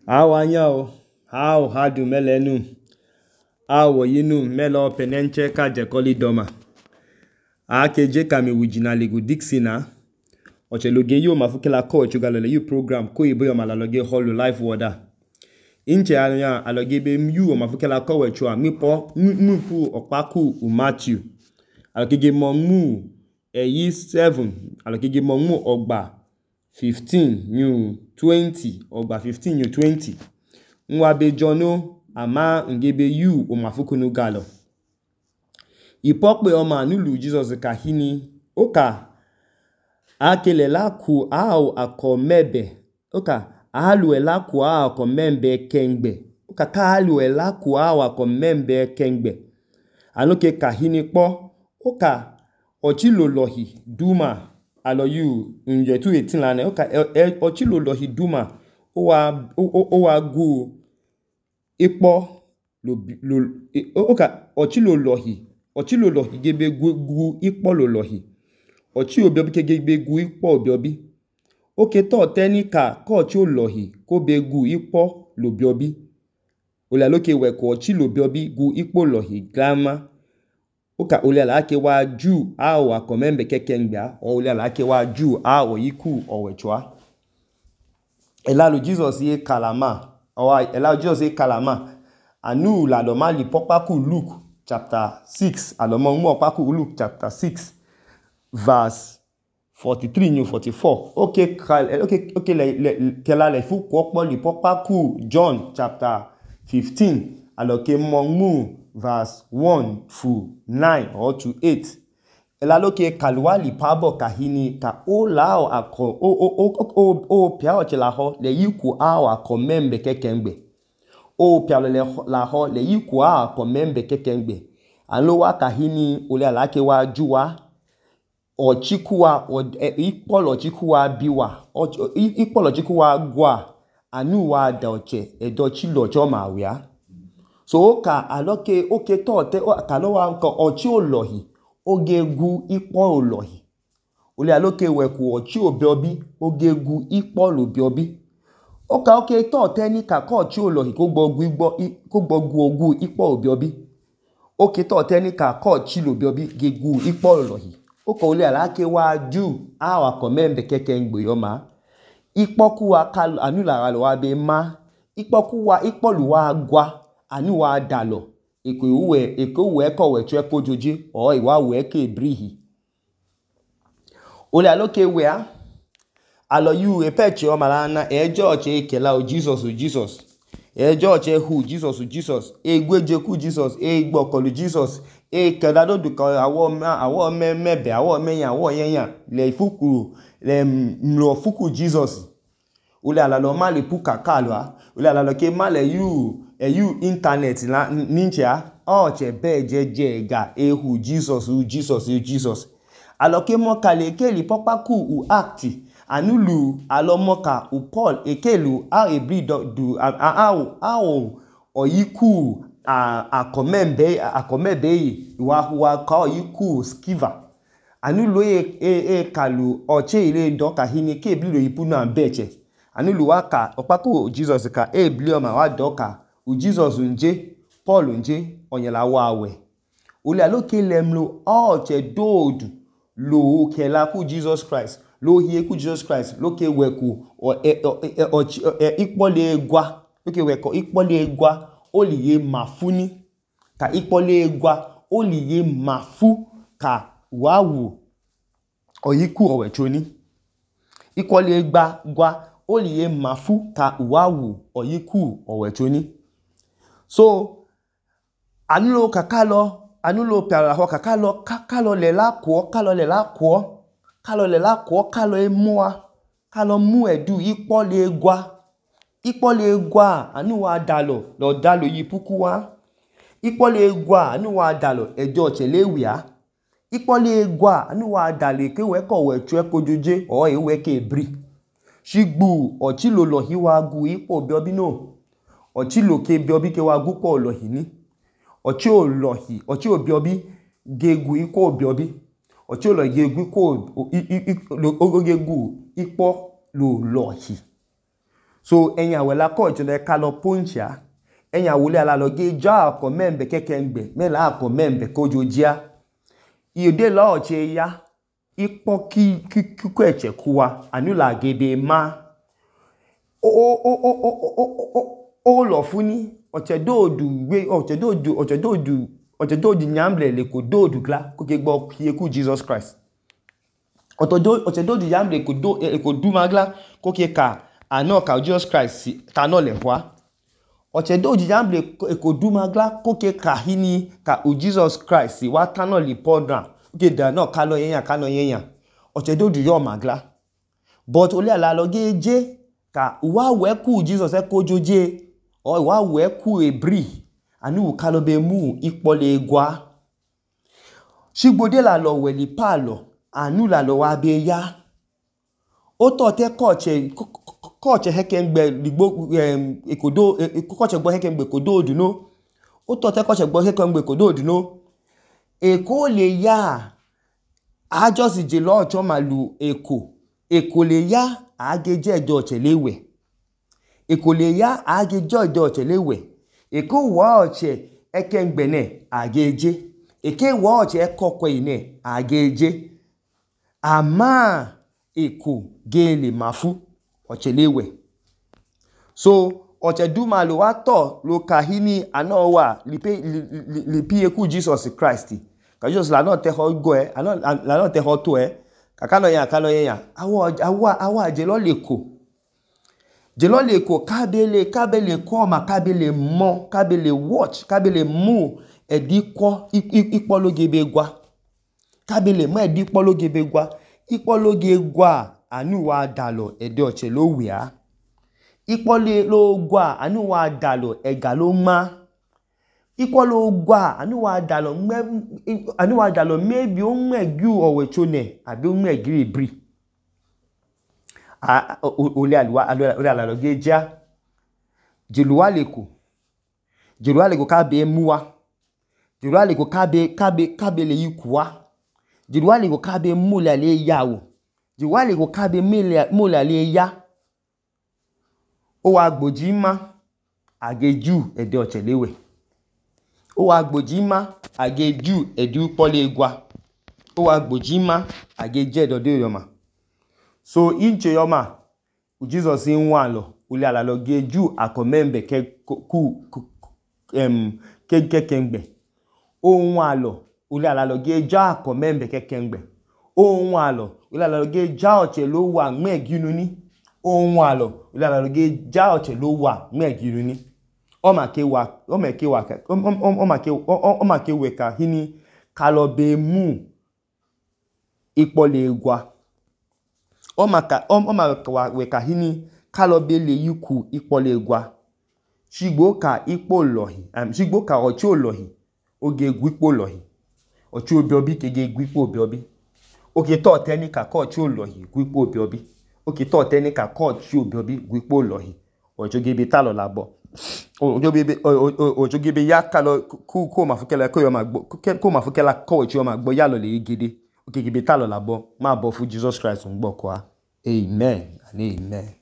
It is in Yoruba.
Awanyao, how hadu melenu, awo yinu melo penenche ka jekoli doma. Akeje kami wijina ligu dixina. Ocheloge yu mafukela ko chugalele yu program ko ibo yo malaloge holu live wada. Inche anya aloge be yu mafukela ko wechua mipo mufu okpaku Matthew. Alokege monmu eyi 7 alokege monmu ogba 15 new 20 ogba 15 new 20 nwabe jono ama ngebe yu omafukunu galo ipokpe oma nulu Jesus kahini oka akelela ku ao akomebe oka aluela ku ao akomembe kengbe oka ka aluela ku ao akomembe kengbe anoke kahini po oka ochilolohi duma aloyu nje tu 18 lane oka ochilolohi duma owa gu ipo oka ochilolohi gebe gu ipo lolohi ochi obiobi ke gebe gu ipo obiobi oke to tenika ko ochilolohi ko be gu ipo lobiobi ole aloke we ko ochilobiobi gu ipo lohi grama oka ole alake wa ju awo akomembe kekengbia ole alake wa ju awo iku owechwa elalu Jesus ye kalama owa elalu Jesus ye kalama anu la do mali popaku Luke chapter 6 alomo mo paku Luke chapter 6 verse 43 new 44 okay kela le fu kokpo li popaku John chapter 15 aloke monmu verse 1 to 9 or to 8 elaloke kalwali pabo kahini ka o lao ako o piao chelaho le yiku ao akomembe kekengbe o piao le laho le yiku ao akomembe kekengbe alo wa kahini ole alake wa juwa ochikuwa ipolo chikuwa biwa ipolo chikuwa gwa anu wa daoche edochi lojo mawia so oka aloke oke to te kalowa nko ochi olohi oge gu ipo olohi ole aloke weku ochi obiobi oge gu ipo lobiobi oka oke to te ni ka ko ochi olohi ko gbogbu ogu ipo obiobi oke to te ni ka ko ochi lobiobi ge gu ipo olohi oka ole alake wa ju awa komembe kekengbe yoma ipoku wa kalu anula wa be ma ipoku wa ipolu wa gwa ani wa dalo eko uwe ko we twe pojoji o iwa we ke brihi ole aloke we a alo yu epeche o malana ejoche ekela o Jesus ejoche hu Jesus egweje ku Jesus egbokolu Jesus ekela do duka awo mebe awo meyan awo yeyan le fuku le mlo fuku Jesus ole alalo male puka kalwa ole alalo ke male yu internet la ninja oche bejeje ga ehu Jesus aloke mo kale keli popaku u acti anulu alomoka u Paul ekelu a ebri du oyiku akomebe wa ka oyiku skiva anulu kalu oche ile doka hini ke ebli lo ipu na beche anulu waka opaku Jesus ka ebli o ma wa doka u Jesus nje Paul nje onyela wawe ole aloke lemlo oche dodu lo kela ku Jesus Christ lo hie ku Jesus Christ loke weku ikpole gwa loke weko ikpole gwa oliye mafuni ka ikpole gwa oliye mafu ka wawu oyiku owechoni ikpole gwa oliye mafu ka wawu oyiku owechoni so anulo piara ho kakalo le la ko kalo emua kalo mu edu ipole gwa anu wa dalo lo dalo yipuku wa ipole gwa anu wa dalo ejo chelewia ipole gwa anu wa dalo ke we ko we twe kojoje o ewe ke bri shigbu ochilolo hiwa gu ipo biobi no ochilo ke biobi ke wa gu po lohi ni ochi obiobi gegu iko obiobi ochi olo gegu iko ogegu ipo lo lohi So enya wela coach le kalo poncha enya wole ala loge ja ko membe kekengbe me la ko membe kojojia ide lo oche ya ipo ki eche kuwa anula gebe ma o lo funi ochedodu we ochedodu nyamble le ko dodu kla ko ke gbo ku Jesus Christ ochedodu nyamble ko du magla ko ke ka anoka Jesus Christ ta no le wa ochedodu nyamble ko du magla ko ke ka hini ka Jesus Christ wa ta no le podran ke da no ka lo yenya ochedodu yo magla but ole ala lo geje ka wa we ku Jesus e ko joje o wa we ku ebri anu ka lo be mu ipole egwa sigbode la lo we li palo anu la lo wa be ya o to te koche hekengbe ligbo ekodo koche gbo hekengbe kodo oduno o to te koche gbo hekengbe kodo oduno eko le ya a just je lo ocho malu eko le ya ageje ejo ochelewe eko le ya ageje ejo ochelewe eko wa oche ekengbe ne ageje eke wa oche ekokwe ine ageje ama eko gele mafu ochelewe so oche dumalo wa to lo kahini anowa lipi eku Jesus Christ ka Jesus la no te ho go la no te ho to kakano ya awa jelo leko kabele koma kabele mo kabele watch kabele mu ediko ipologebe gwa kabele mo edipologebe gwa ipologe gwa anu wa dalo ede oche lo wia ipole lo gwa anu wa dalo ega lo ma ipolo gwa anu wa dalo maybe o megu owechone abi o megiri bri ole ala lo geja jeluwa leko kabe muwa jeluwa leko kabe le yikuwa jeluwa leko kabe mula le yawo jeluwa leko kabe mula le ya o wa gboji ma ageju ede ochelewe o wa gboji ma ageju edu pole egwa o wa gboji ma ageje dode yoma so inche yoma Jesus nwa lo ule ala lo geju akomembe kekengbe o nwa lo ule ala lo geja akomembe kekengbe o nwa lo ule ala lo geja oche lo wa meginu ni o nwa lo ule ala lo geja oche lo wa meginu ni o ma ke weka hini kalobe mu ipole egwa o ma weka hini kalobe le yiku ipole egwa shigbo ka ipo lohi shigbo ka ochi olohi oge gwipo lohi ochi obiobi kege gwipo obiobi oke to tenika ko ochi olohi gwipo obiobi oke to tenika ko ochi obiobi gwipo lohi ojogebe talo labo ojogebe ya kalo ko mafukela ko yo magbo ko mafukela ko ochi yo magbo ya lo le gede oke gebe talo labo ma bo fu Jesus Christ ngbo kwa amen and amen.